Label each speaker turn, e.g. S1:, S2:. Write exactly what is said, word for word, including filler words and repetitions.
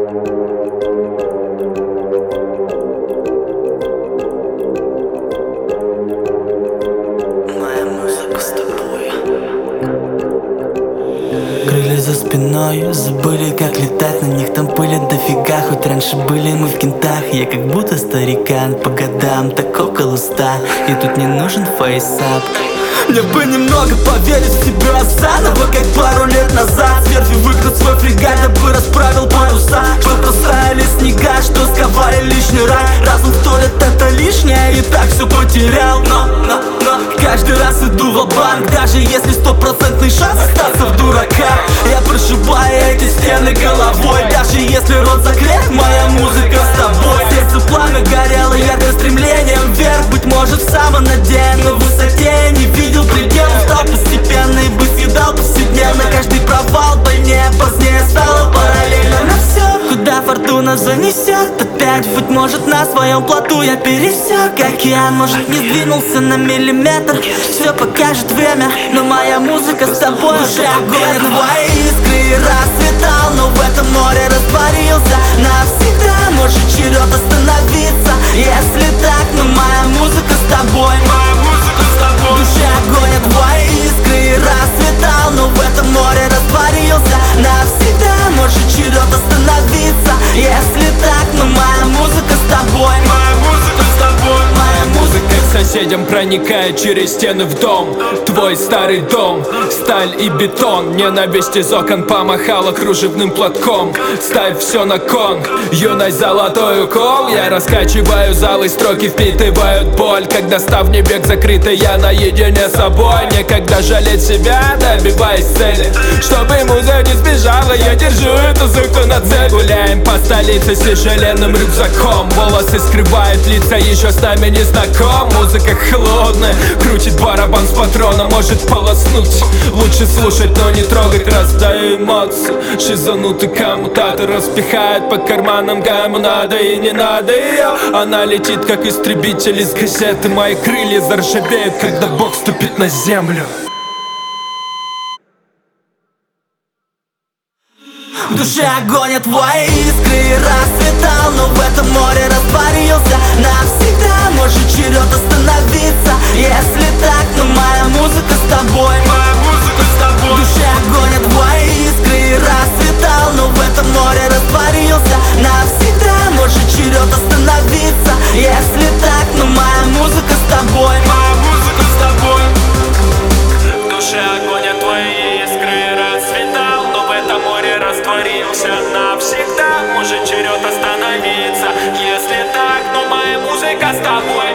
S1: Крылья за спиной, забыли как летать, на них там пыли дофига. Хоть раньше были мы в кентах, я как будто старикан по годам, так около ста. И тут не нужен фейсап. Мне бы немного поверить в себя заново, как пару лет назад. С верфи выгнать свой фрегат, я бы расправил паруса, чтоб растаяли снега, что сковали лишний рай. Разум в туалет это лишнее, и так все потерял. Но, но, но каждый раз иду ва-банк, даже если стопроцентный шанс остаться в дураках. Я прошибаю эти стены головой, даже если рот закрыт, моя музыка с тобой. Сердце пламя горело ярким стремлением вверх. Быть может в самонадеянной высоте я не видел предел. Устал постепенно и бы съедал повседневно. Каждый провал больнее, позднее стало параллельно на все. Куда фортуна занесет опять, быть может на своем плоту я пересек океан. Может не сдвинулся на миллиметр, все покажет время, но моя музыка с тобой. Душа огонь, твои искры расцветал, но в этом море растворился навсегда. Может черед остановиться, если так, но моя музыка с тобой. Моя музыка с тобой. Душа огонь, твои искры расцветал, но в этом море растворился навсегда. Может черед остановиться, если так, но моя музыка с тобой. Моя музыка с тобой. Моя музыка
S2: к соседям проникает через стены в дом. Твой старый дом, сталь и бетон. Ненависть из окон помахала кружевным платком. Ставь все на кон, юность золотой укол. Я раскачиваю залы, строки впитывают боль. Когда ставни век закрыты, я наедине с собой. Некогда жалеть себя, добиваясь цели. Чтобы муза не сбежала, я держу эту суку на цель. Гуляем по столице с тяжеленным рюкзаком. Волосы скрывают лица, еще с нами не знаком. Музыка холодная, крутит барабан с патроном. Может полоснуть, лучше слушать, но не трогать. Раздаю эмоции, шизанутый коммутатор распихает по карманам, кому надо и не надо ее. Она летит как истребитель из газеты. Мои крылья заржавеют, когда Бог ступит на землю.
S1: В душе огонь, а твои искры расцветал, но в этом море растворился навсегда. Может черед остановиться, если так, но моя музыка с тобой. Моя музыка с тобой. В душе огонь, а твои искры расцветал, но в этом море растворился навсегда. Может черед остановиться, если так, но моя музыка с тобой. Моя музыка с тобой.
S2: В душе огонь, а твои искры расцветал, но в этом море растворился навсегда. Может черед остановиться, если так, но моя музыка с тобой.